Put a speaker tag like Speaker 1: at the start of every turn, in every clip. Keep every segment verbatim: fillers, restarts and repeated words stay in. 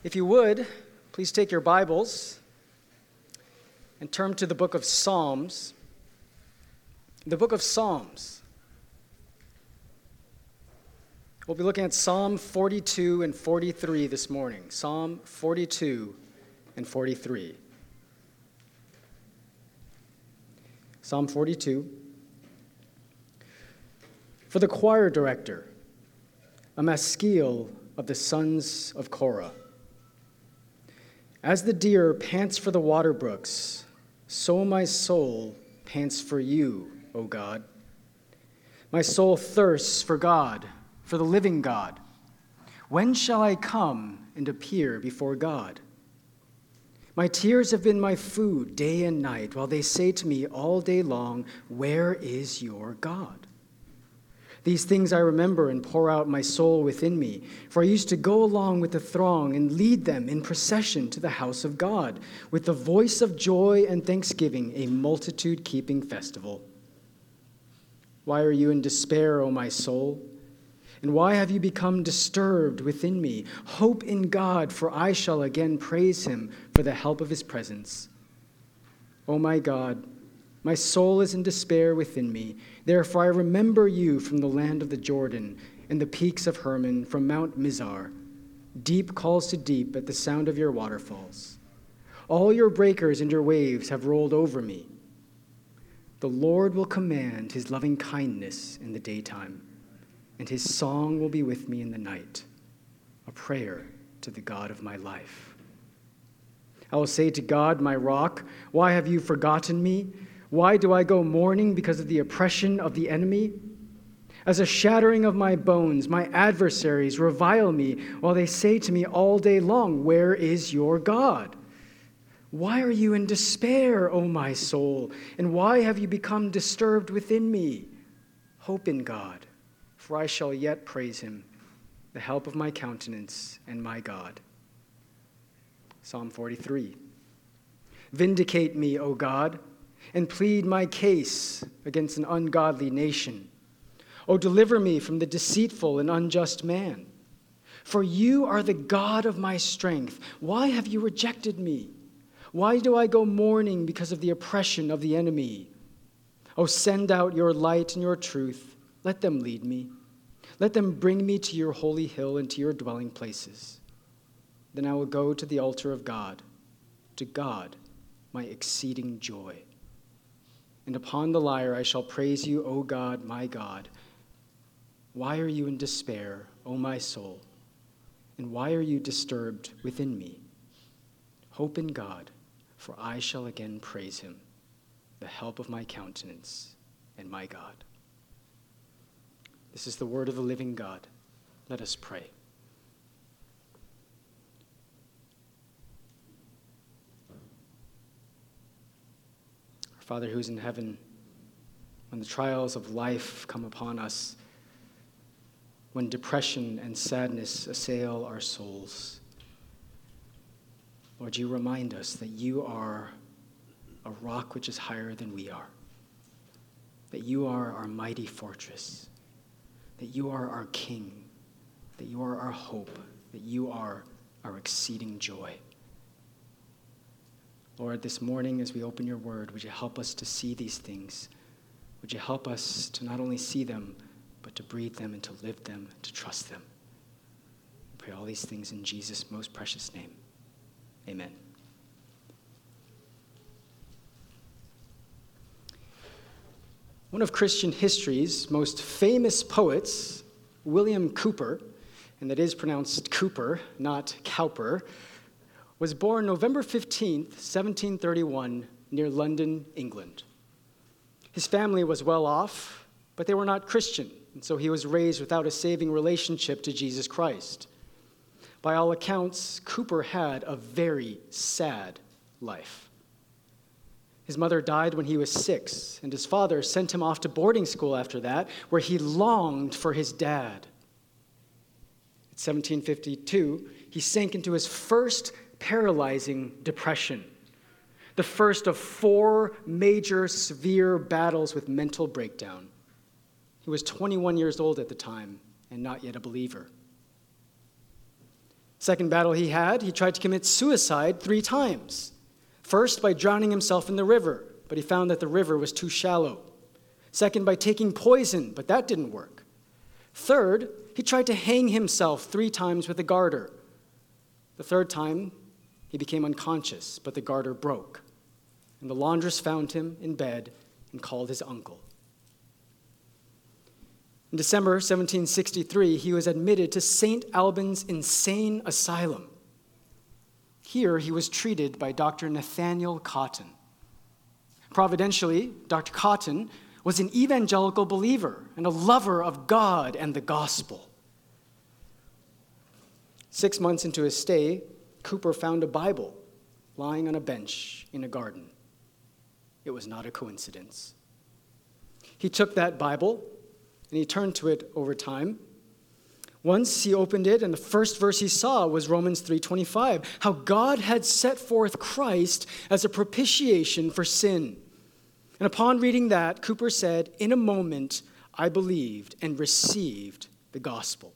Speaker 1: If you would, please take your Bibles and turn to the book of Psalms. The book of Psalms. We'll be looking at Psalm forty-two and forty-three this morning. Psalm forty-two and forty-three. Psalm forty-two. For the choir director, a maskil of the sons of Korah. As the deer pants for the water brooks, so my soul pants for you, O God. My soul thirsts for God, for the living God. When shall I come and appear before God? My tears have been my food day and night, while they say to me all day long, where is your God? These things I remember and pour out my soul within me, for I used to go along with the throng and lead them in procession to the house of God, with the voice of joy and thanksgiving, a multitude-keeping festival. Why are you in despair, O my soul? And why have you become disturbed within me? Hope in God, for I shall again praise him for the help of his presence. O my God, my soul is in despair within me. Therefore I remember you from the land of the Jordan and the peaks of Hermon, from Mount Mizar. Deep calls to deep at the sound of your waterfalls. All your breakers and your waves have rolled over me. The Lord will command his loving kindness in the daytime, and his song will be with me in the night, a prayer to the God of my life. I will say to God, my rock, why have you forgotten me? Why do I go mourning because of the oppression of the enemy? As a shattering of my bones, my adversaries revile me, while they say to me all day long, where is your God? Why are you in despair, O my soul? And why have you become disturbed within me? Hope in God, for I shall yet praise him, the help of my countenance and my God. Psalm forty-three. Vindicate me, O God, and plead my case against an ungodly nation. O deliver me from the deceitful and unjust man. For you are the God of my strength. Why have you rejected me? Why do I go mourning because of the oppression of the enemy? O send out your light and your truth. Let them lead me. Let them bring me to your holy hill and to your dwelling places. Then I will go to the altar of God, to God, my exceeding joy. And upon the lyre I shall praise you, O God, my God. Why are you in despair, O my soul? And why are you disturbed within me? Hope in God, for I shall again praise him, the help of my countenance and my God. This is the word of the living God. Let us pray. Father who's in heaven, when the trials of life come upon us, when depression and sadness assail our souls, Lord, you remind us that you are a rock which is higher than we are, that you are our mighty fortress, that you are our King, that you are our hope, that you are our exceeding joy. Lord, this morning as we open your word, would you help us to see these things? Would you help us to not only see them, but to breathe them and to live them, to trust them? We pray all these things in Jesus' most precious name. Amen. One of Christian history's most famous poets, William Cowper, and that is pronounced Cooper, not Cowper, was born November fifteenth, seventeen thirty-one, near London, England. His family was well off, but they were not Christian, and so he was raised without a saving relationship to Jesus Christ. By all accounts, Cowper had a very sad life. His mother died when he was six, and his father sent him off to boarding school after that, where he longed for his dad. In seventeen fifty-two, he sank into his first paralyzing depression, the first of four major severe battles with mental breakdown. He was twenty-one years old at the time and not yet a believer. Second battle he had, he tried to commit suicide three times. First, by drowning himself in the river, but he found that the river was too shallow. Second, by taking poison, but that didn't work. Third, he tried to hang himself three times with a garter. The third time, he became unconscious, but the garter broke. And the laundress found him in bed and called his uncle. In December seventeen sixty-three, he was admitted to Saint Albans Insane Asylum. Here, he was treated by Doctor Nathaniel Cotton. Providentially, Doctor Cotton was an evangelical believer and a lover of God and the gospel. Six months into his stay, Cooper found a Bible lying on a bench in a garden. It was not a coincidence. He took that Bible and he turned to it over time. Once he opened it, and the first verse he saw was Romans three twenty-five, how God had set forth Christ as a propitiation for sin. And upon reading that, Cooper said, "In a moment, I believed and received the gospel."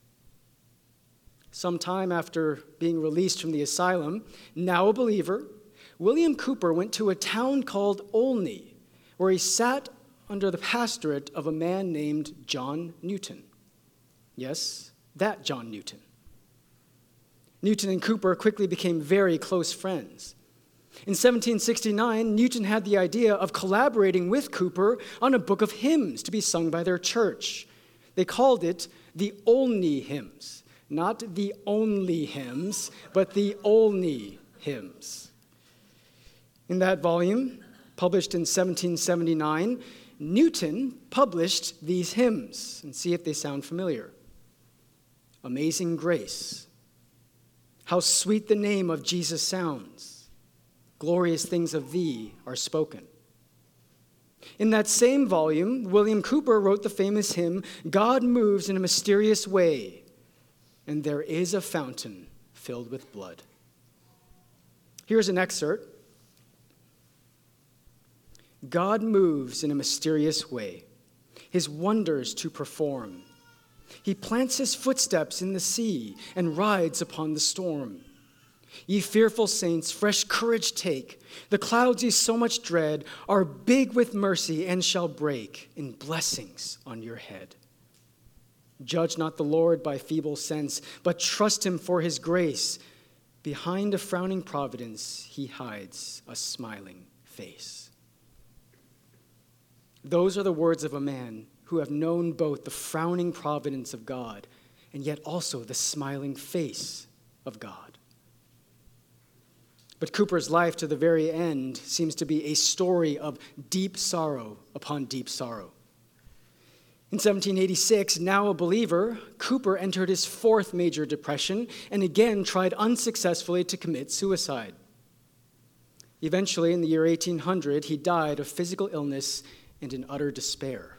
Speaker 1: Sometime after being released from the asylum, now a believer, William Cooper went to a town called Olney, where he sat under the pastorate of a man named John Newton. Yes, that John Newton. Newton and Cooper quickly became very close friends. In seventeen sixty-nine, Newton had the idea of collaborating with Cooper on a book of hymns to be sung by their church. They called it the Olney Hymns. Not the only hymns, but the Olney Hymns. In that volume, published in seventeen seventy-nine, Newton published these hymns, and see if they sound familiar. Amazing Grace. How sweet the name of Jesus sounds. Glorious things of thee are spoken. In that same volume, William Cooper wrote the famous hymn, God moves in a mysterious way, and there is a fountain filled with blood. Here's an excerpt. God moves in a mysterious way, his wonders to perform. He plants his footsteps in the sea and rides upon the storm. Ye fearful saints, fresh courage take. The clouds ye so much dread are big with mercy and shall break in blessings on your head. Judge not the Lord by feeble sense, but trust him for his grace. Behind a frowning providence, he hides a smiling face. Those are the words of a man who have known both the frowning providence of God and yet also the smiling face of God. But Cooper's life to the very end seems to be a story of deep sorrow upon deep sorrow. In seventeen eighty-six, now a believer, Cooper entered his fourth major depression and again tried unsuccessfully to commit suicide. Eventually, in the year eighteen hundred, he died of physical illness and in utter despair.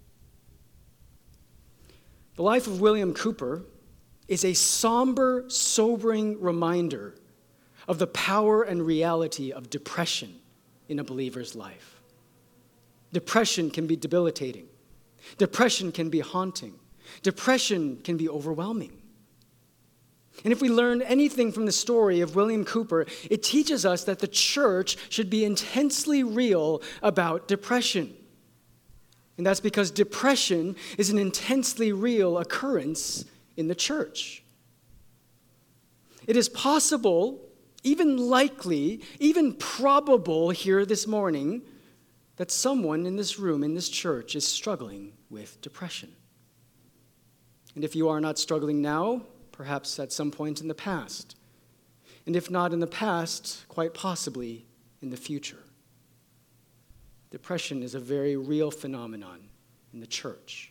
Speaker 1: The life of William Cooper is a somber, sobering reminder of the power and reality of depression in a believer's life. Depression can be debilitating. Depression can be haunting. Depression can be overwhelming. And if we learn anything from the story of William Cooper, it teaches us that the church should be intensely real about depression. And that's because depression is an intensely real occurrence in the church. It is possible, even likely, even probable here this morning, that someone in this room, in this church, is struggling with depression. And if you are not struggling now, perhaps at some point in the past. And if not in the past, quite possibly in the future. Depression is a very real phenomenon in the church.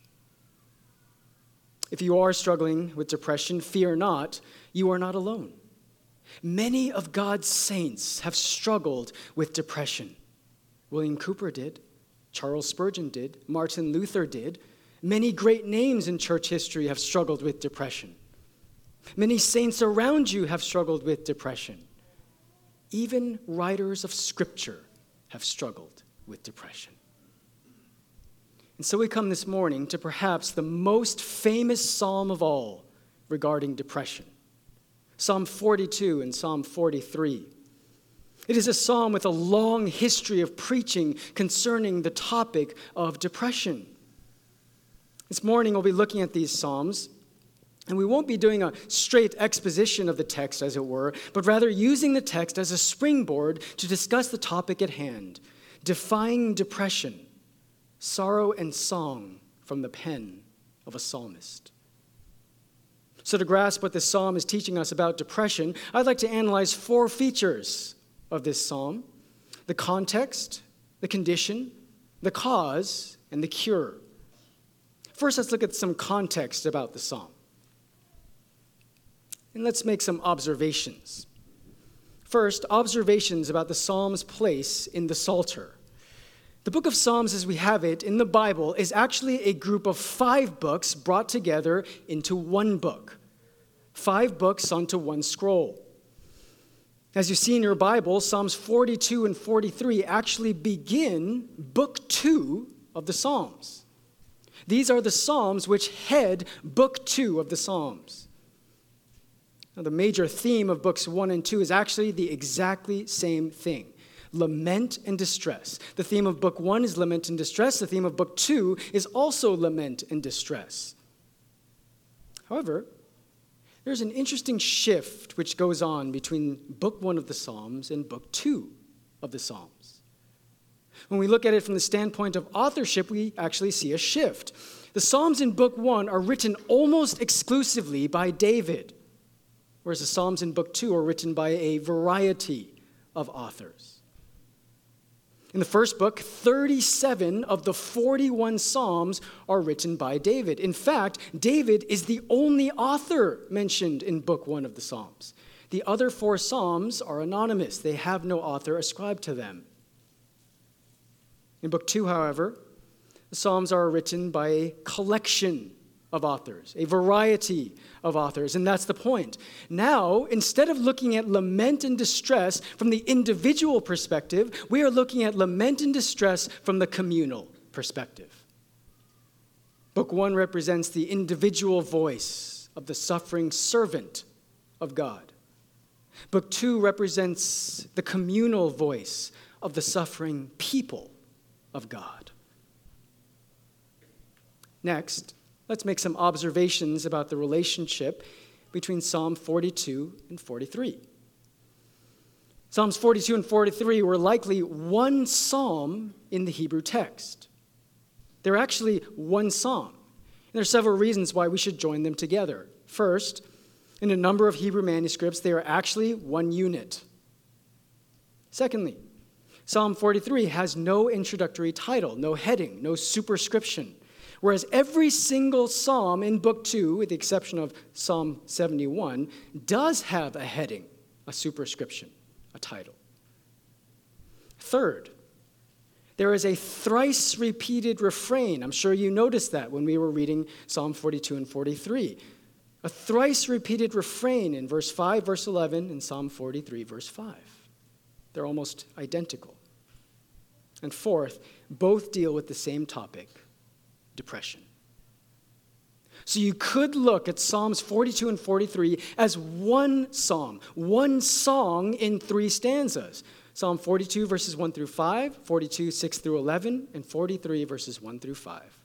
Speaker 1: If you are struggling with depression, fear not, you are not alone. Many of God's saints have struggled with depression. William Cooper did, Charles Spurgeon did, Martin Luther did. Many great names in church history have struggled with depression. Many saints around you have struggled with depression. Even writers of Scripture have struggled with depression. And so we come this morning to perhaps the most famous psalm of all regarding depression. Psalm forty-two and Psalm forty-three. It is a psalm with a long history of preaching concerning the topic of depression. This morning we'll be looking at these psalms, and we won't be doing a straight exposition of the text, as it were, but rather using the text as a springboard to discuss the topic at hand, defying depression, sorrow and song from the pen of a psalmist. So to grasp what this psalm is teaching us about depression, I'd like to analyze four features of this psalm: the context, the condition, the cause, and the cure. First, let's look at some context about the psalm. And let's make some observations. First, observations about the psalm's place in the Psalter. The book of Psalms, as we have it in the Bible, is actually a group of five books brought together into one book. Five books onto one scroll. As you see in your Bible, Psalms forty-two and forty-three actually begin book two of the Psalms. These are the Psalms which head book two of the Psalms. Now, the major theme of books one and two is actually the exactly same thing: lament and distress. The theme of book one is lament and distress. The theme of book two is also lament and distress. However, there's an interesting shift which goes on between book one of the Psalms and book two of the Psalms. When we look at it from the standpoint of authorship, we actually see a shift. The Psalms in book one are written almost exclusively by David, whereas the Psalms in book two are written by a variety of authors. In the first book, thirty-seven of the forty-one Psalms are written by David. In fact, David is the only author mentioned in book one of the Psalms. The other four Psalms are anonymous. They have no author ascribed to them. In book two, however, the Psalms are written by a collection of authors, a variety of authors, and that's the point. Now, instead of looking at lament and distress from the individual perspective, we are looking at lament and distress from the communal perspective. Book one represents the individual voice of the suffering servant of God. Book two represents the communal voice of the suffering people of God. Next, let's make some observations about the relationship between Psalm forty-two and forty-three. Psalms forty-two and forty-three were likely one psalm in the Hebrew text. They're actually one psalm. And there are several reasons why we should join them together. First, in a number of Hebrew manuscripts, they are actually one unit. Secondly, Psalm forty-three has no introductory title, no heading, no superscription. Whereas every single psalm in book two, with the exception of Psalm seventy-one, does have a heading, a superscription, a title. Third, there is a thrice repeated refrain. I'm sure you noticed that when we were reading Psalm forty-two and forty-three. A thrice repeated refrain in verse five, verse eleven, and Psalm forty-three, verse five. They're almost identical. And fourth, both deal with the same topic: depression. So you could look at Psalms forty-two and forty-three as one psalm, one song in three stanzas. Psalm forty-two, verses one through five, forty-two, six through eleven, and forty-three, verses one through five.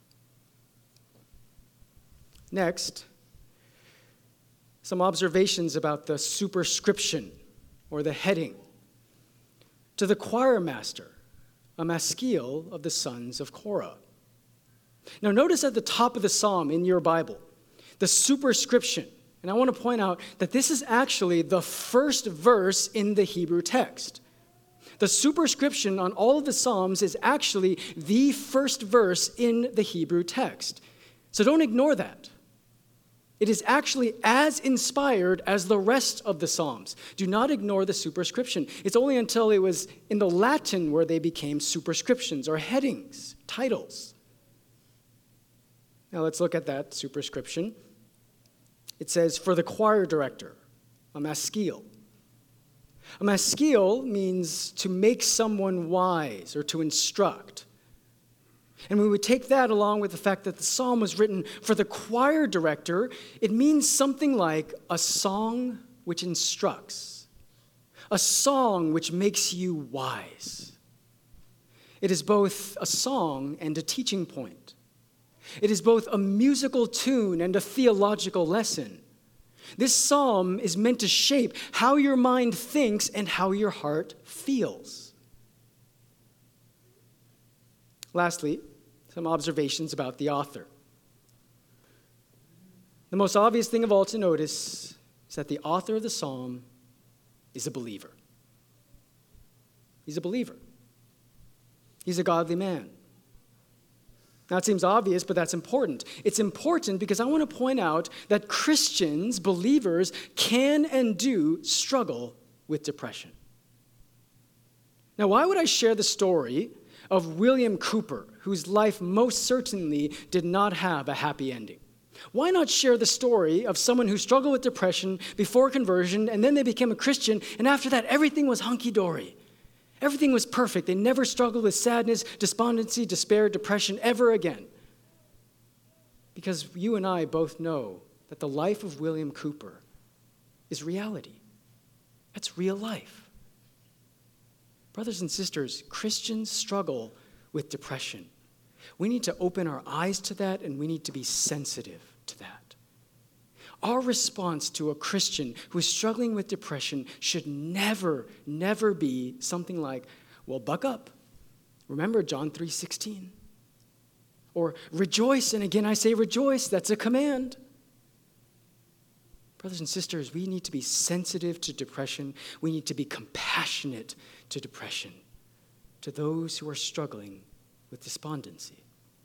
Speaker 1: Next, some observations about the superscription, or the heading. To the choir master, a maskil of the sons of Korah. Now notice at the top of the psalm in your Bible, the superscription. And I want to point out that this is actually the first verse in the Hebrew text. The superscription on all of the psalms is actually the first verse in the Hebrew text. So don't ignore that. It is actually as inspired as the rest of the Psalms. Do not ignore the superscription. It's only until it was in the Latin where they became superscriptions or headings, titles. Now let's look at that superscription. It says, for the choir director, a maskil. A maskil means to make someone wise or to instruct. And when we take that along with the fact that the psalm was written for the choir director, it means something like a song which instructs, a song which makes you wise. It is both a song and a teaching point. It is both a musical tune and a theological lesson. This psalm is meant to shape how your mind thinks and how your heart feels. Lastly, some observations about the author. The most obvious thing of all to notice is that the author of the psalm is a believer. He's a believer. He's a godly man. Now, it seems obvious, but that's important. It's important because I want to point out that Christians, believers, can and do struggle with depression. Now, why would I share the story of William Cooper, whose life most certainly did not have a happy ending? Why not share the story of someone who struggled with depression before conversion, and then they became a Christian, and after that, everything was hunky-dory? Everything was perfect. They never struggled with sadness, despondency, despair, depression ever again. Because you and I both know that the life of William Cooper is reality. That's real life. Brothers and sisters, Christians struggle with depression. We need to open our eyes to that, and we need to be sensitive to that. Our response to a Christian who is struggling with depression should never, never be something like, well, buck up. Remember John three sixteen. Or rejoice, and again I say rejoice, that's a command. Brothers and sisters, we need to be sensitive to depression. We need to be compassionate to depression, to those who are struggling with despondency.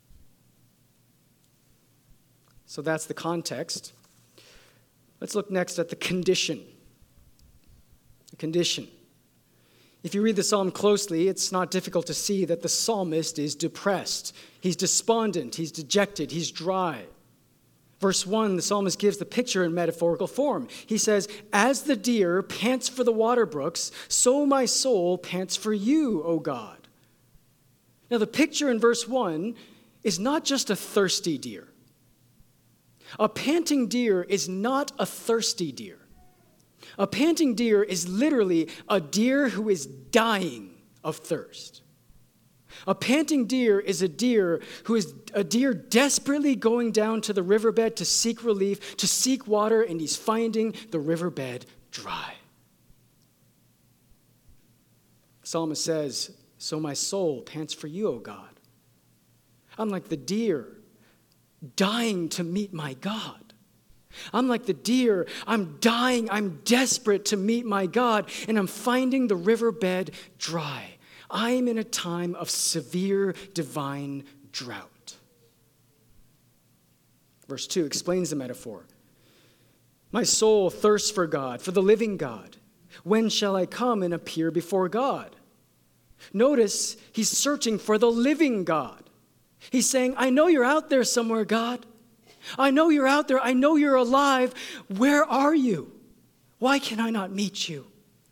Speaker 1: So that's the context. Let's look next at the condition. The condition. If you read the psalm closely, it's not difficult to see that the psalmist is depressed. He's despondent, he's dejected, he's dry. Verse one, the psalmist gives the picture in metaphorical form. He says, "As the deer pants for the water brooks, so my soul pants for you, O God." Now the picture in verse one is not just a thirsty deer. A panting deer is not a thirsty deer. A panting deer is literally a deer who is dying of thirst. A panting deer is a deer who is a deer desperately going down to the riverbed to seek relief, to seek water, and he's finding the riverbed dry. The psalmist says, "So my soul pants for you, O God." I'm like the deer dying to meet my God. I'm like the deer. I'm dying. I'm desperate to meet my God, and I'm finding the riverbed dry. I'm in a time of severe divine drought. Verse two explains the metaphor. My soul thirsts for God, for the living God. When shall I come and appear before God? Notice he's searching for the living God. He's saying, I know you're out there somewhere, God. I know you're out there. I know you're alive. Where are you? Why can I not meet you?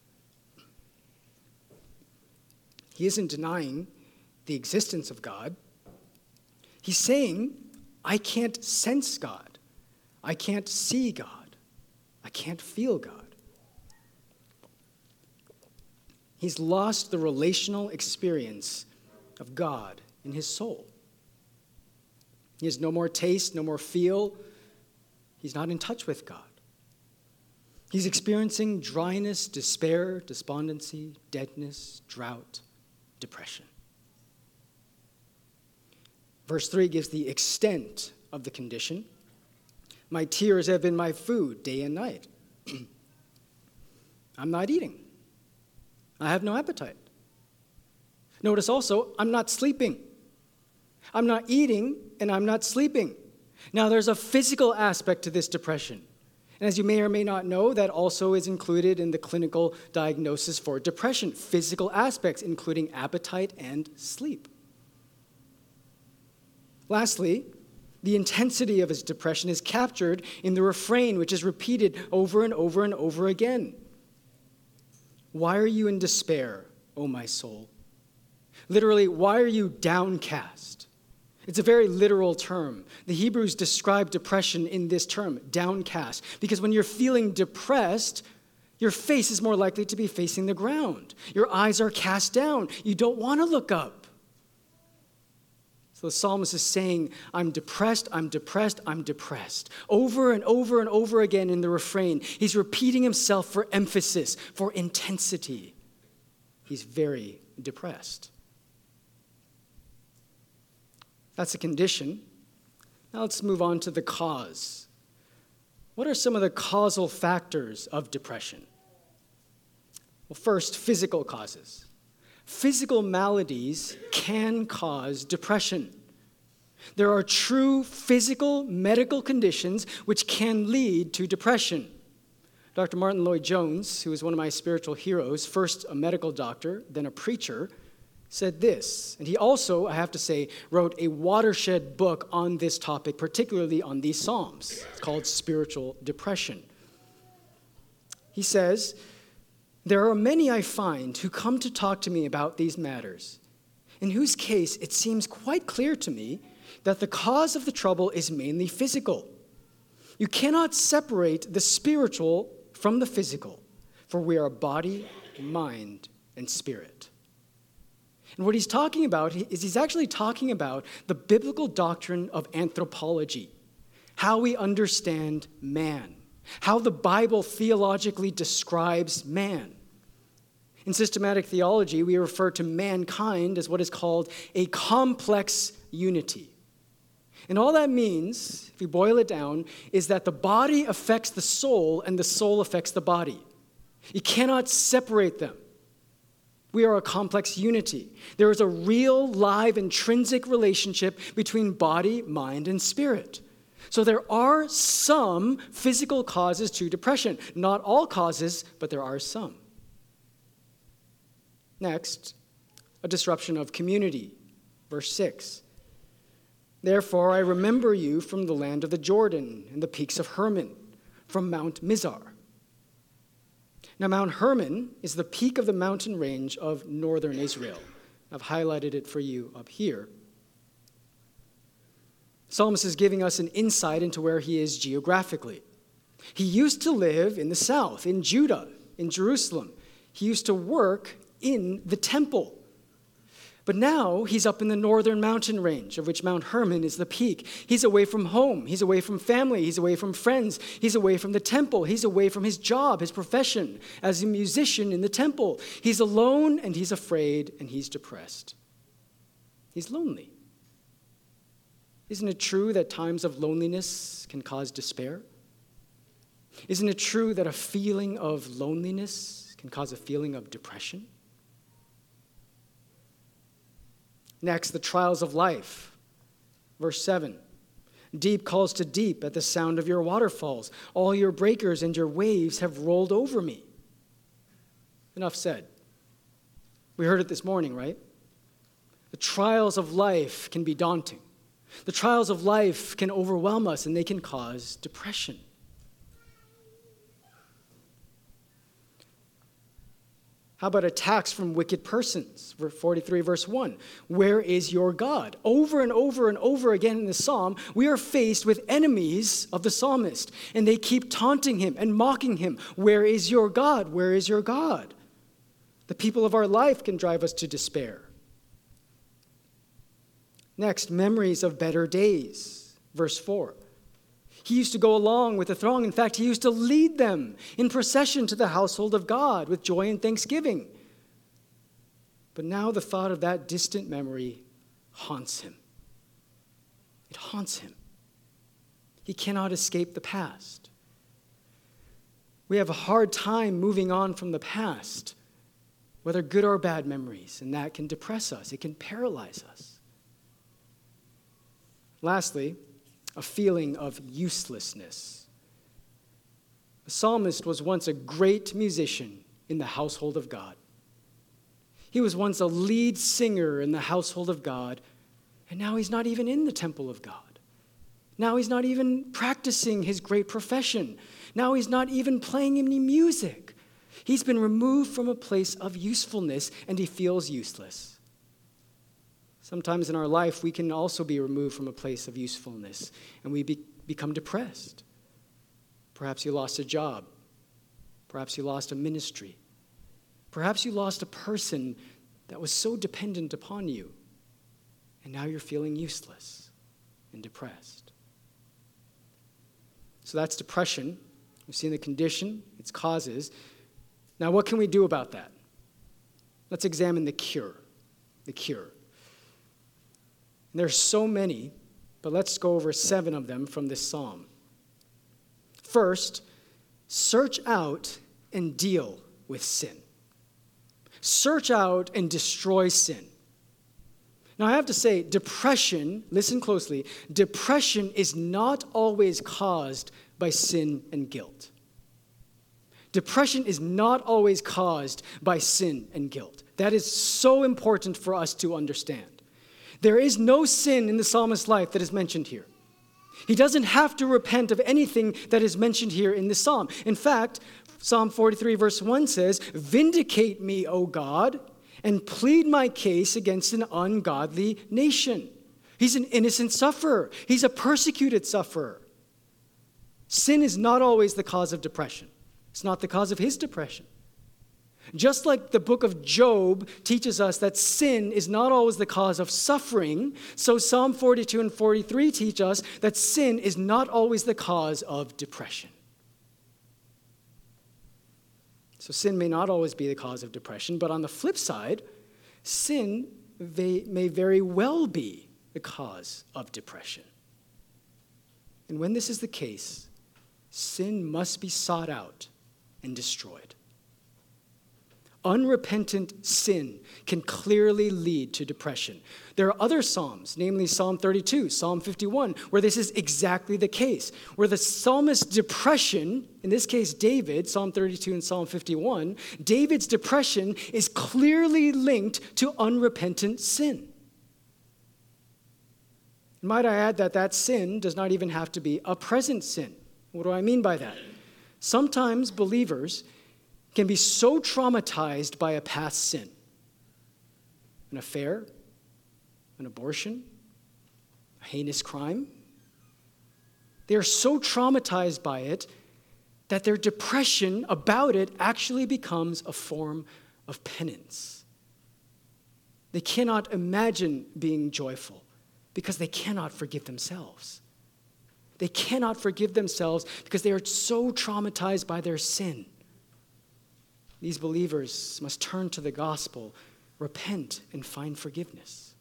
Speaker 1: He isn't denying the existence of God. He's saying, I can't sense God. I can't see God. I can't feel God. He's lost the relational experience of God in his soul. He has no more taste, no more feel. He's not in touch with God. He's experiencing dryness, despair, despondency, deadness, drought, depression. Verse three gives the extent of the condition. My tears have been my food day and night. I'm not eating. I have no appetite. Notice also, I'm not sleeping. I'm not eating and I'm not sleeping. Now, there's a physical aspect to this depression. And as you may or may not know, that also is included in the clinical diagnosis for depression. Physical aspects, including appetite and sleep. Lastly, the intensity of his depression is captured in the refrain, which is repeated over and over and over again. Why are you in despair, O my soul? Literally, why are you downcast? It's a very literal term. The Hebrews describe depression in this term, downcast, because when you're feeling depressed, Your face is more likely to be facing the ground. Your eyes are cast down. You don't want to look up. So the psalmist is saying, I'm depressed, I'm depressed, I'm depressed. Over and over and over again in the refrain, he's repeating himself for emphasis, for intensity. He's very depressed. That's a condition. Now let's move on to the cause. What are some of the causal factors of depression? Well, first, physical causes. Physical maladies can cause depression. There are true physical medical conditions which can lead to depression. Doctor Martin Lloyd-Jones, who is one of my spiritual heroes, first a medical doctor, then a preacher, said this, and he also, I have to say, wrote a watershed book on this topic, particularly on these Psalms. It's called Spiritual Depression. He says, there are many I find who come to talk to me about these matters, in whose case it seems quite clear to me that the cause of the trouble is mainly physical. You cannot separate the spiritual from the physical, for we are body, mind, and spirit. And what he's talking about is he's actually talking about the biblical doctrine of anthropology, how we understand man, how the Bible theologically describes man. In systematic theology, we refer to mankind as what is called a complex unity. And all that means, if we boil it down, is that the body affects the soul and the soul affects the body. You cannot separate them. We are a complex unity. There is a real, live, intrinsic relationship between body, mind, and spirit. So there are some physical causes to depression. Not all causes, but there are some. Next, a disruption of community. Verse six. Therefore I remember you from the land of the Jordan and the peaks of Hermon, from Mount Mizar. Now, Mount Hermon is the peak of the mountain range of northern Israel. I've highlighted it for you up here. Psalmist is giving us an insight into where he is geographically. He used to live in the south, in Judah, in Jerusalem. He used to work in the temple. But now he's up in the northern mountain range, of which Mount Hermon is the peak. He's away from home. He's away from family. He's away from friends. He's away from the temple. He's away from his job, his profession as a musician in the temple. He's alone and he's afraid and he's depressed. He's lonely. Isn't it true that times of loneliness can cause despair? Isn't it true that a feeling of loneliness can cause a feeling of depression? Next, the trials of life. Verse seven. Deep calls to deep at the sound of your waterfalls. All your breakers and your waves have rolled over me. Enough said. We heard it this morning, right? The trials of life can be daunting. The trials of life can overwhelm us and they can cause depression. How about attacks from wicked persons? Verse forty-three, verse one. Where is your God? Over and over and over again in the psalm, we are faced with enemies of the psalmist, and they keep taunting him and mocking him. Where is your God? Where is your God? The people of our life can drive us to despair. Next, memories of better days. Verse four. He used to go along with the throng. In fact, he used to lead them in procession to the household of God with joy and thanksgiving. But now the thought of that distant memory haunts him. It haunts him. He cannot escape the past. We have a hard time moving on from the past, whether good or bad memories, and that can depress us. It can paralyze us. Lastly, a feeling of uselessness. The psalmist was once a great musician in the household of God. He was once a lead singer in the household of God, and now he's not even in the temple of God. Now he's not even practicing his great profession. Now he's not even playing any music. He's been removed from a place of usefulness, and he feels useless. Sometimes in our life, we can also be removed from a place of usefulness, and we be, become depressed. Perhaps you lost a job. Perhaps you lost a ministry. Perhaps you lost a person that was so dependent upon you, and now you're feeling useless and depressed. So that's depression. We've seen the condition, its causes. Now, what can we do about that? Let's examine the cure. The cure. And there's so many, but let's go over seven of them from this psalm. First, search out and deal with sin. Search out and destroy sin. Now, I have to say, depression, listen closely, depression is not always caused by sin and guilt. Depression is not always caused by sin and guilt. That is so important for us to understand. There is no sin in the psalmist's life that is mentioned here. He doesn't have to repent of anything that is mentioned here in this psalm. In fact, Psalm forty-three verse one says, "Vindicate me, O God, and plead my case against an ungodly nation." He's an innocent sufferer. He's a persecuted sufferer. Sin is not always the cause of depression. It's not the cause of his depression. Just like the book of Job teaches us that sin is not always the cause of suffering, so Psalm forty-two and forty-three teach us that sin is not always the cause of depression. So sin may not always be the cause of depression, but on the flip side, sin may very well be the cause of depression. And when this is the case, sin must be sought out and destroyed. Unrepentant sin can clearly lead to depression. There are other psalms, namely Psalm thirty-two, Psalm fifty-one, where this is exactly the case, where the psalmist's depression, in this case David, Psalm thirty-two and Psalm fifty-one, David's depression is clearly linked to unrepentant sin. Might I add that that sin does not even have to be a present sin. What do I mean by that? Sometimes believers can be so traumatized by a past sin, an affair, an abortion, a heinous crime. They are so traumatized by it that their depression about it actually becomes a form of penance. They cannot imagine being joyful because they cannot forgive themselves. They cannot forgive themselves because they are so traumatized by their sin. These believers must turn to the gospel, repent, and find forgiveness.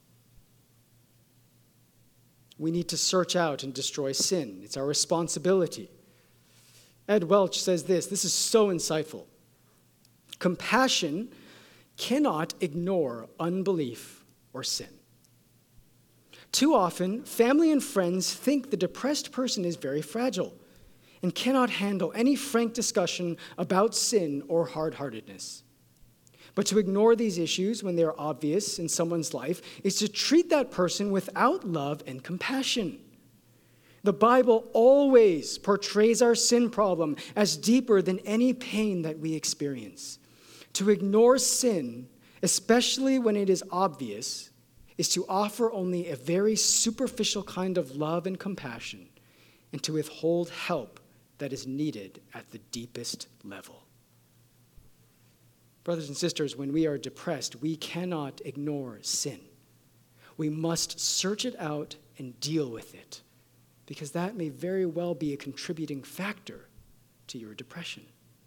Speaker 1: We need to search out and destroy sin. It's our responsibility. Ed Welch says this. This is so insightful. Compassion cannot ignore unbelief or sin. Too often, family and friends think the depressed person is very fragile and cannot handle any frank discussion about sin or hard-heartedness. But to ignore these issues when they are obvious in someone's life is to treat that person without love and compassion. The Bible always portrays our sin problem as deeper than any pain that we experience. To ignore sin, especially when it is obvious, is to offer only a very superficial kind of love and compassion and to withhold help that is needed at the deepest level. Brothers and sisters, when we are depressed, we cannot ignore sin. We must search it out and deal with it, because that may very well be a contributing factor to your depression.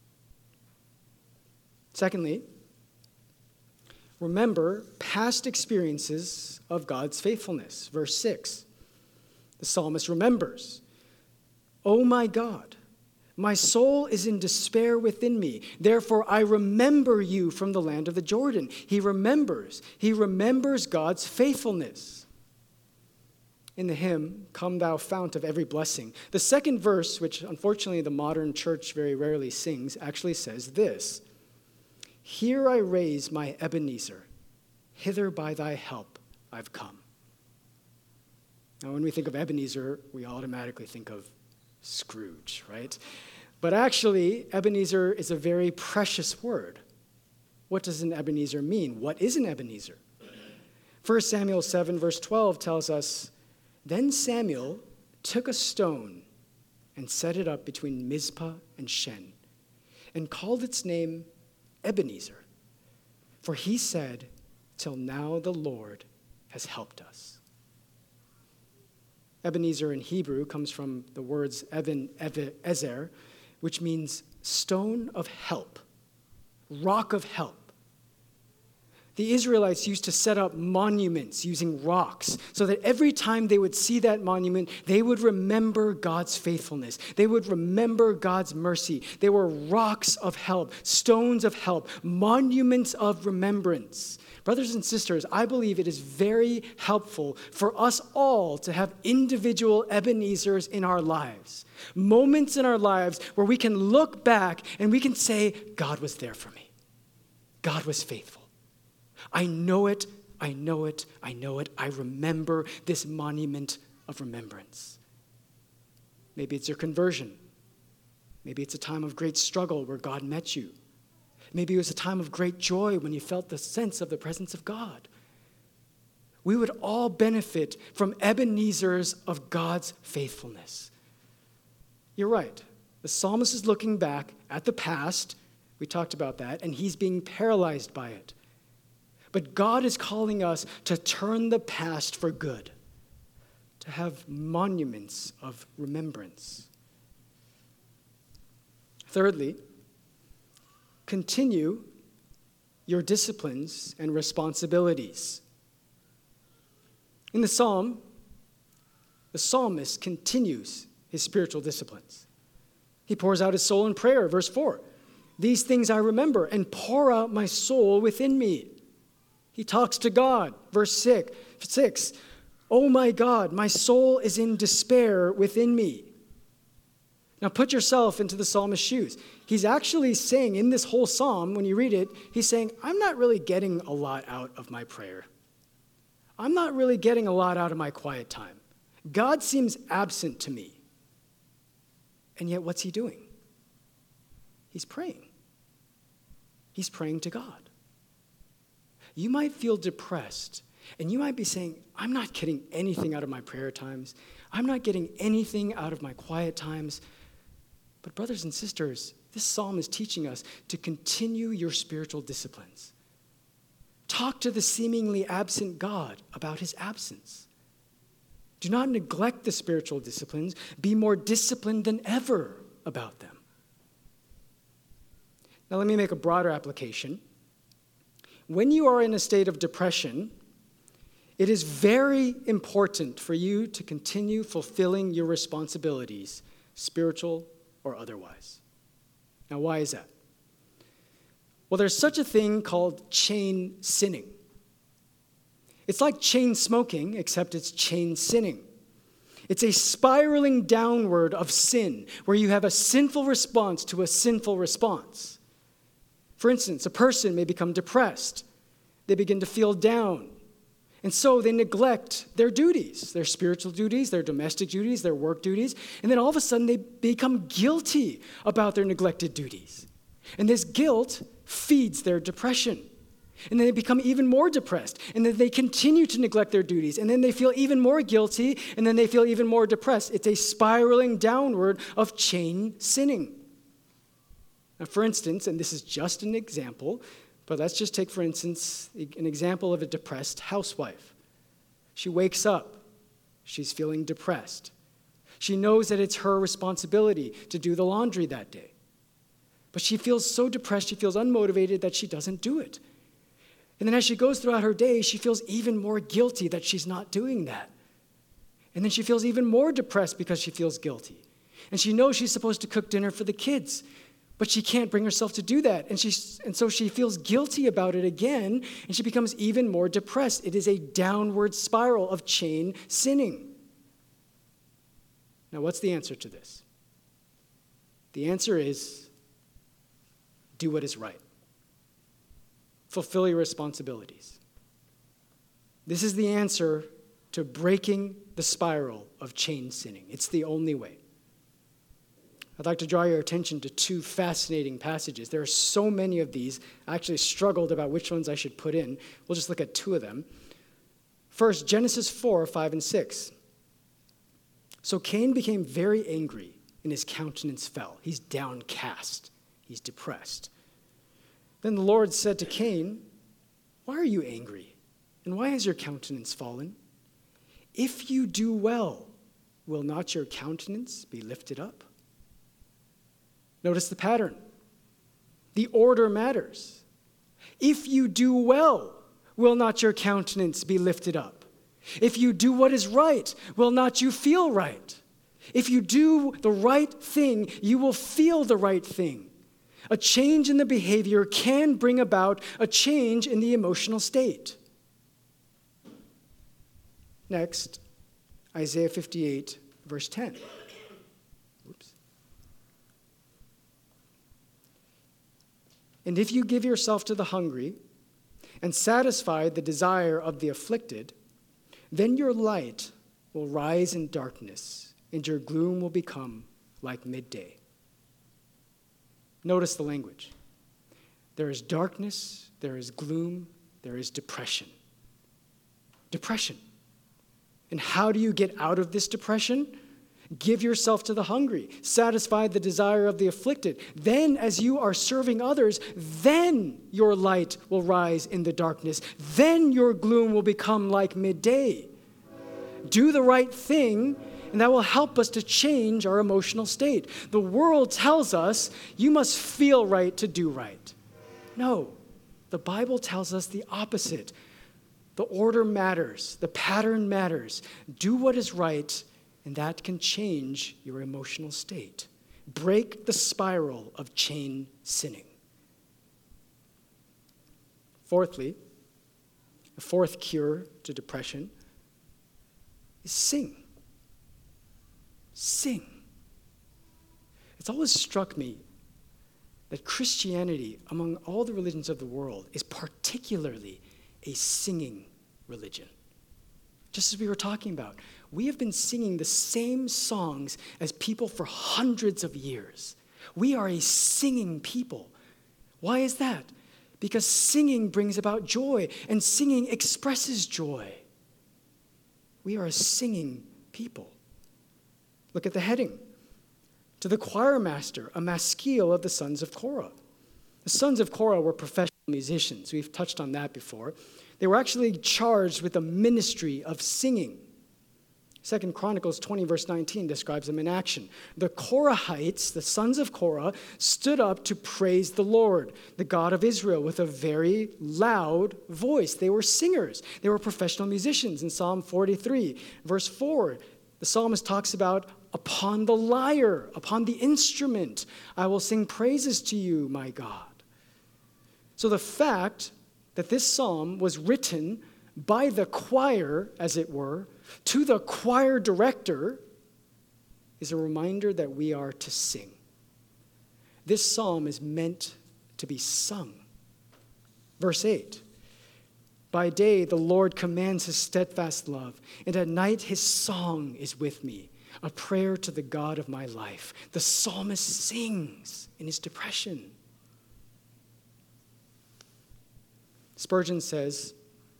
Speaker 1: Secondly, remember past experiences of God's faithfulness. Verse six, the psalmist remembers, "Oh my God, my soul is in despair within me. Therefore, I remember you from the land of the Jordan." He remembers. He remembers God's faithfulness. In the hymn, "Come Thou Fount of Every Blessing," the second verse, which unfortunately the modern church very rarely sings, actually says this: "Here I raise my Ebenezer, hither by thy help I've come." Now, when we think of Ebenezer, we automatically think of Scrooge, right? But actually, Ebenezer is a very precious word. What does an Ebenezer mean? What is an Ebenezer? First Samuel seven, verse twelve tells us, "Then Samuel took a stone and set it up between Mizpah and Shen, and called its name Ebenezer. For he said, till now the Lord has helped us. Ebenezer in Hebrew comes from the words Eben, Ezer, which means stone of help, rock of help. The Israelites used to set up monuments using rocks so that every time they would see that monument, they would remember God's faithfulness. They would remember God's mercy. They were rocks of help, stones of help, monuments of remembrance. Brothers and sisters, I believe it is very helpful for us all to have individual Ebenezers in our lives, moments in our lives where we can look back and we can say, God was there for me. God was faithful. I know it, I know it, I know it. I remember this monument of remembrance. Maybe it's your conversion. Maybe it's a time of great struggle where God met you. Maybe it was a time of great joy when you felt the sense of the presence of God. We would all benefit from Ebenezers of God's faithfulness. You're right. The psalmist is looking back at the past. We talked about that, and he's being paralyzed by it. But God is calling us to turn the past for good, to have monuments of remembrance. Thirdly, continue your disciplines and responsibilities. In the psalm, the psalmist continues his spiritual disciplines. He pours out his soul in prayer, verse four. These things I remember and pour out my soul within me. He talks to God, verse six, six. Oh my God, my soul is in despair within me. Now put yourself into the psalmist's shoes. He's actually saying in this whole psalm, when you read it, he's saying, I'm not really getting a lot out of my prayer. I'm not really getting a lot out of my quiet time. God seems absent to me. And yet what's he doing? He's praying. He's praying to God. You might feel depressed, and you might be saying, I'm not getting anything out of my prayer times. I'm not getting anything out of my quiet times. But brothers and sisters, this psalm is teaching us to continue your spiritual disciplines. Talk to the seemingly absent God about his absence. Do not neglect the spiritual disciplines. Be more disciplined than ever about them. Now let me make a broader application. When you are in a state of depression, it is very important for you to continue fulfilling your responsibilities, spiritual or otherwise. Now, why is that? Well, there's such a thing called chain sinning. It's like chain smoking, except it's chain sinning. It's a spiraling downward of sin, where you have a sinful response to a sinful response. For instance, a person may become depressed. They begin to feel down. And so they neglect their duties, their spiritual duties, their domestic duties, their work duties. And then all of a sudden they become guilty about their neglected duties. And this guilt feeds their depression. And then they become even more depressed. And then they continue to neglect their duties. And then they feel even more guilty. And then they feel even more depressed. It's a spiraling downward of chain sinning. Now, for instance, and this is just an example, but let's just take, for instance, an example of a depressed housewife. She wakes up. She's feeling depressed. She knows that it's her responsibility to do the laundry that day. But she feels so depressed, she feels unmotivated that she doesn't do it. And then as she goes throughout her day, she feels even more guilty that she's not doing that. And then she feels even more depressed because she feels guilty. And she knows she's supposed to cook dinner for the kids, but she can't bring herself to do that. And, she, and so she feels guilty about it again, and she becomes even more depressed. It is a downward spiral of chain sinning. Now, what's the answer to this? The answer is do what is right. Fulfill your responsibilities. This is the answer to breaking the spiral of chain sinning. It's the only way. I'd like to draw your attention to two fascinating passages. There are so many of these. I actually struggled about which ones I should put in. We'll just look at two of them. First, Genesis four, five, and six. So Cain became very angry, and his countenance fell. He's downcast. He's depressed. Then the Lord said to Cain, "Why are you angry? And why has your countenance fallen? If you do well, will not your countenance be lifted up?" Notice the pattern. The order matters. If you do well, will not your countenance be lifted up? If you do what is right, will not you feel right? If you do the right thing, you will feel the right thing. A change in the behavior can bring about a change in the emotional state. Next, Isaiah fifty-eight, verse ten. Oops. "And if you give yourself to the hungry and satisfy the desire of the afflicted, then your light will rise in darkness, and your gloom will become like midday." Notice the language. There is darkness, there is gloom, there is depression. Depression. And how do you get out of this depression? Give yourself to the hungry. Satisfy the desire of the afflicted. Then, as you are serving others, then your light will rise in the darkness. Then your gloom will become like midday. Do the right thing, and that will help us to change our emotional state. The world tells us you must feel right to do right. No, the Bible tells us the opposite. The order matters. The pattern matters. Do what is right, and that can change your emotional state. Break the spiral of chain sinning. Fourthly, the fourth cure to depression is sing. Sing. It's always struck me that Christianity, among all the religions of the world, is particularly a singing religion. Just as we were talking about, we have been singing the same songs as people for hundreds of years. We are a singing people. Why is that? Because singing brings about joy, and singing expresses joy. We are a singing people. Look at the heading. To the choir master, a maskil of the sons of Korah. The sons of Korah were professional musicians. We've touched on that before. They were actually charged with a ministry of singing. Second Chronicles twenty, verse nineteen describes them in action. The Korahites, the sons of Korah, stood up to praise the Lord, the God of Israel, with a very loud voice. They were singers. They were professional musicians. In Psalm forty-three, verse four, the psalmist talks about, upon the lyre, upon the instrument, I will sing praises to you, my God. So the fact that this psalm was written by the choir, as it were, to the choir director, is a reminder that we are to sing. This psalm is meant to be sung. Verse eight, by day the Lord commands his steadfast love, and at night his song is with me, a prayer to the God of my life. The psalmist sings in his depression. Spurgeon says,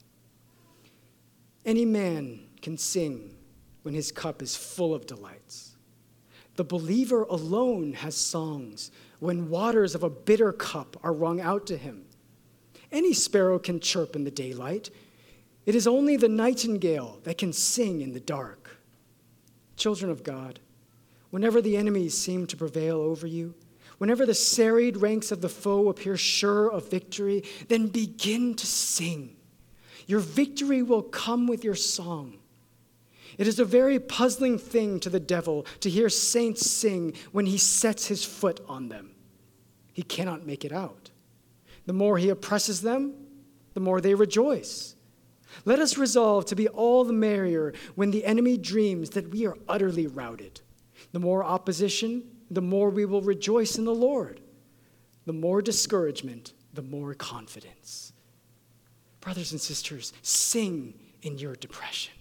Speaker 1: any man can sing when his cup is full of delights. The believer alone has songs when waters of a bitter cup are wrung out to him. Any sparrow can chirp in the daylight. It is only the nightingale that can sing in the dark. Children of God, whenever the enemies seem to prevail over you, whenever the serried ranks of the foe appear sure of victory, then begin to sing. Your victory will come with your song. It is a very puzzling thing to the devil to hear saints sing when he sets his foot on them. He cannot make it out. The more he oppresses them, the more they rejoice. Let us resolve to be all the merrier when the enemy dreams that we are utterly routed. The more opposition, the more we will rejoice in the Lord. The more discouragement, the more confidence. Brothers and sisters, sing in your depression.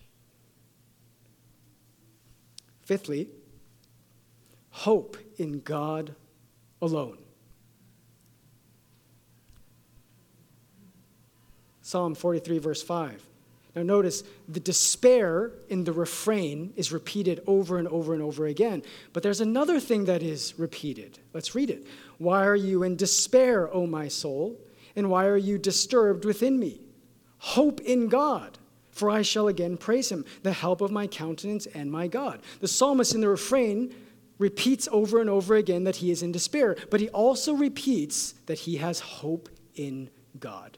Speaker 1: Fifthly, hope in God alone. Psalm forty-three, verse five. Now notice, the despair in the refrain is repeated over and over and over again. But there's another thing that is repeated. Let's read it. Why are you in despair, O my soul? And why are you disturbed within me? Hope in God, for I shall again praise him, the help of my countenance and my God. The psalmist in the refrain repeats over and over again that he is in despair, but he also repeats that he has hope in God.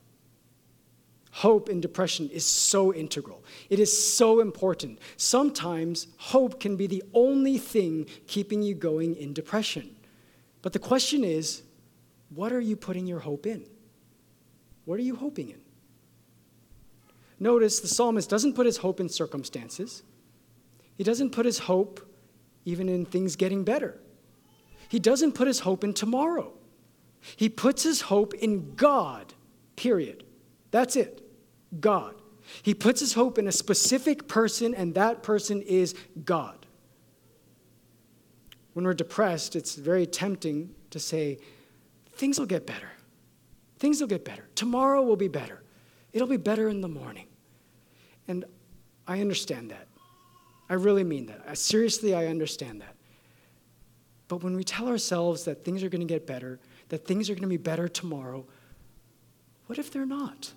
Speaker 1: Hope in depression is so integral. It is so important. Sometimes hope can be the only thing keeping you going in depression. But the question is, what are you putting your hope in? What are you hoping in? Notice the psalmist doesn't put his hope in circumstances. He doesn't put his hope even in things getting better. He doesn't put his hope in tomorrow. He puts his hope in God, period. That's it. God. He puts his hope in a specific person, and that person is God. When we're depressed, it's very tempting to say, things will get better. Things will get better. Tomorrow will be better. It'll be better in the morning. And I understand that. I really mean that. I, seriously, I understand that. But when we tell ourselves that things are going to get better, that things are going to be better tomorrow, what if they're not?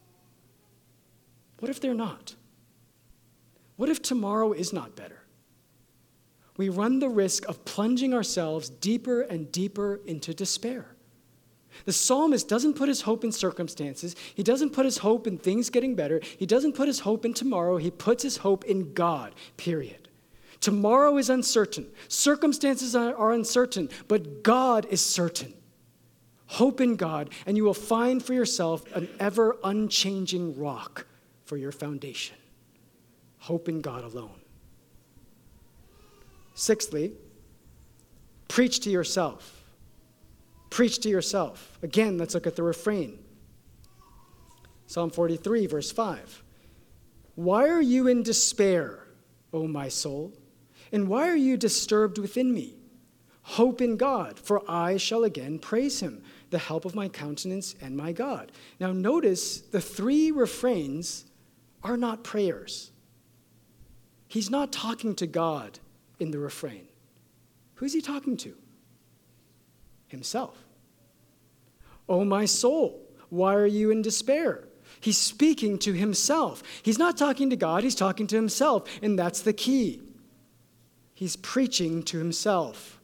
Speaker 1: What if they're not? What if tomorrow is not better? We run the risk of plunging ourselves deeper and deeper into despair. The psalmist doesn't put his hope in circumstances. He doesn't put his hope in things getting better. He doesn't put his hope in tomorrow. He puts his hope in God, period. Tomorrow is uncertain. Circumstances are, are uncertain, but God is certain. Hope in God, and you will find for yourself an ever unchanging rock for your foundation. Hope in God alone. Sixthly, preach to yourself. Preach to yourself. Again, let's look at the refrain. Psalm forty-three, verse five. Why are you in despair, O my soul? And why are you disturbed within me? Hope in God, for I shall again praise him, the help of my countenance and my God. Now notice the three refrains are not prayers. He's not talking to God in the refrain. Who's he talking to? Himself. Oh, my soul, why are you in despair? He's speaking to himself. He's not talking to God, he's talking to himself, and that's the key. He's preaching to himself.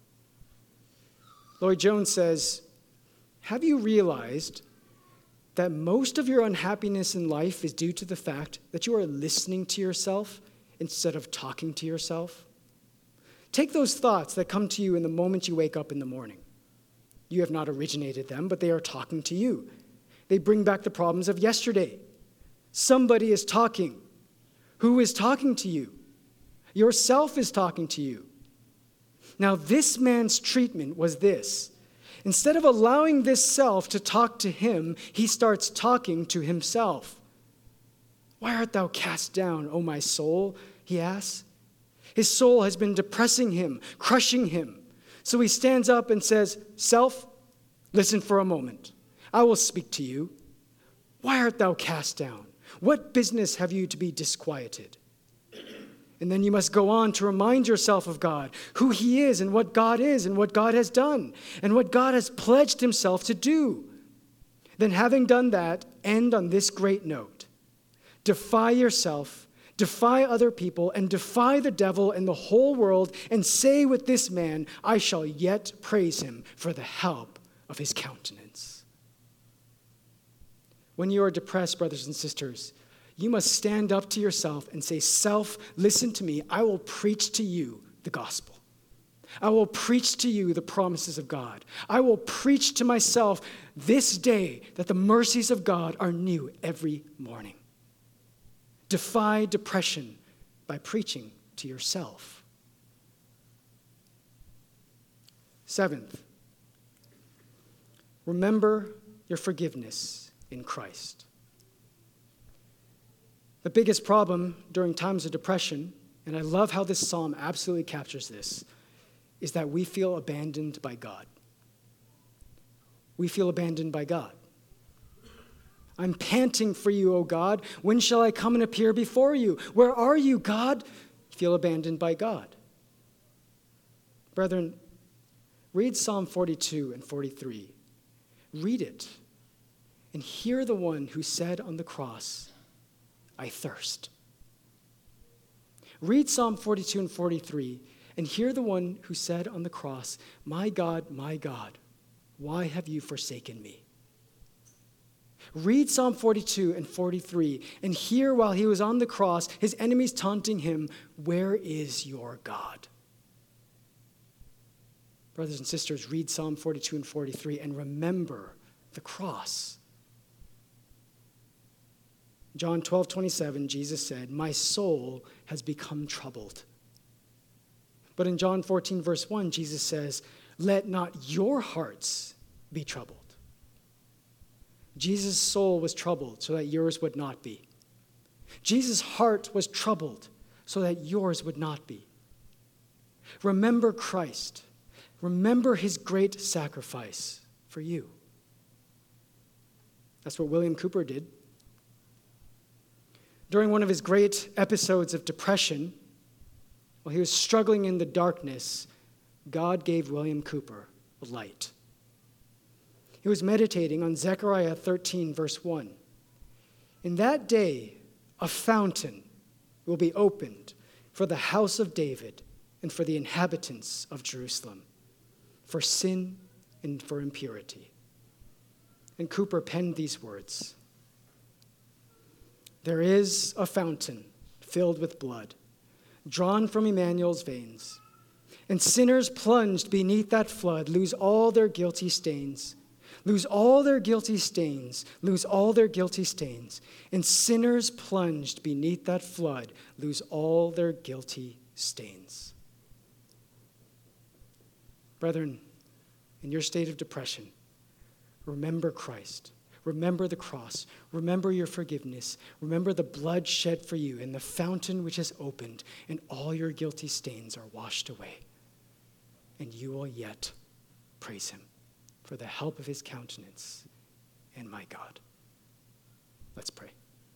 Speaker 1: Lloyd Jones says, have you realized that most of your unhappiness in life is due to the fact that you are listening to yourself instead of talking to yourself? Take those thoughts that come to you in the moment you wake up in the morning. You have not originated them, but they are talking to you. They bring back the problems of yesterday. Somebody is talking. Who is talking to you? Yourself is talking to you. Now, this man's treatment was this. Instead of allowing this self to talk to him, he starts talking to himself. Why art thou cast down, O my soul? He asks. His soul has been depressing him, crushing him. So he stands up and says, self, listen for a moment. I will speak to you. Why art thou cast down? What business have you to be disquieted? And then you must go on to remind yourself of God, who he is and what God is and what God has done and what God has pledged himself to do. Then having done that, end on this great note. Defy yourself, defy other people, and defy the devil and the whole world, and say with this man, I shall yet praise him for the help of his countenance. When you are depressed, brothers and sisters, you must stand up to yourself and say, self, listen to me. I will preach to you the gospel. I will preach to you the promises of God. I will preach to myself this day that the mercies of God are new every morning. Defy depression by preaching to yourself. Seventh, remember your forgiveness in Christ. The biggest problem during times of depression, and I love how this psalm absolutely captures this, is that we feel abandoned by God. We feel abandoned by God. I'm panting for you, O God. When shall I come and appear before you? Where are you, God? You feel abandoned by God. Brethren, read Psalm forty-two and forty-three. Read it and hear the one who said on the cross, I thirst. Read Psalm forty-two and forty-three and hear the one who said on the cross, my God, my God, why have you forsaken me? Read Psalm forty-two and forty-three and hear while he was on the cross, his enemies taunting him, where is your God? Brothers and sisters, read Psalm forty-two and forty-three and remember the cross. John twelve twenty-seven, Jesus said, my soul has become troubled. But in John fourteen, verse one, Jesus says, let not your hearts be troubled. Jesus' soul was troubled so that yours would not be. Jesus' heart was troubled so that yours would not be. Remember Christ. Remember his great sacrifice for you. That's what William Cooper did. During one of his great episodes of depression, while he was struggling in the darkness, God gave William Cooper a light. He was meditating on Zechariah thirteen, verse one. In that day, a fountain will be opened for the house of David and for the inhabitants of Jerusalem, for sin and for impurity. And Cooper penned these words. There is a fountain filled with blood, drawn from Emmanuel's veins, and sinners plunged beneath that flood lose all their guilty stains, lose all their guilty stains, lose all their guilty stains, and sinners plunged beneath that flood lose all their guilty stains. Brethren, in your state of depression, remember Christ. Remember the cross. Remember your forgiveness. Remember the blood shed for you and the fountain which has opened, and all your guilty stains are washed away. And you will yet praise him for the help of his countenance and my God. Let's pray.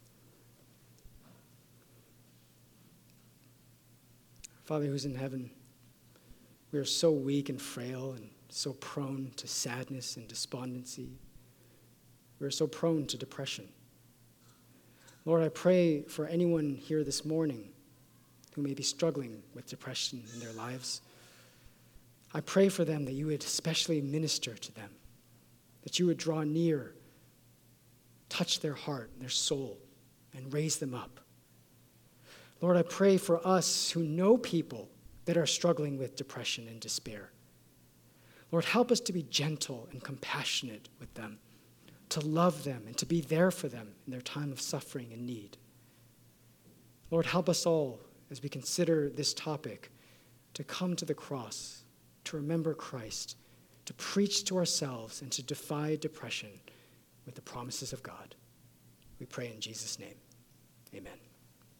Speaker 1: Father who's in heaven, we are so weak and frail and so prone to sadness and despondency. We are so prone to depression. Lord, I pray for anyone here this morning who may be struggling with depression in their lives. I pray for them that you would especially minister to them, that you would draw near, touch their heart and their soul, and raise them up. Lord, I pray for us who know people that are struggling with depression and despair. Lord, help us to be gentle and compassionate with them, to love them and to be there for them in their time of suffering and need. Lord, help us all as we consider this topic to come to the cross, to remember Christ, to preach to ourselves, and to defy depression with the promises of God. We pray in Jesus' name. Amen.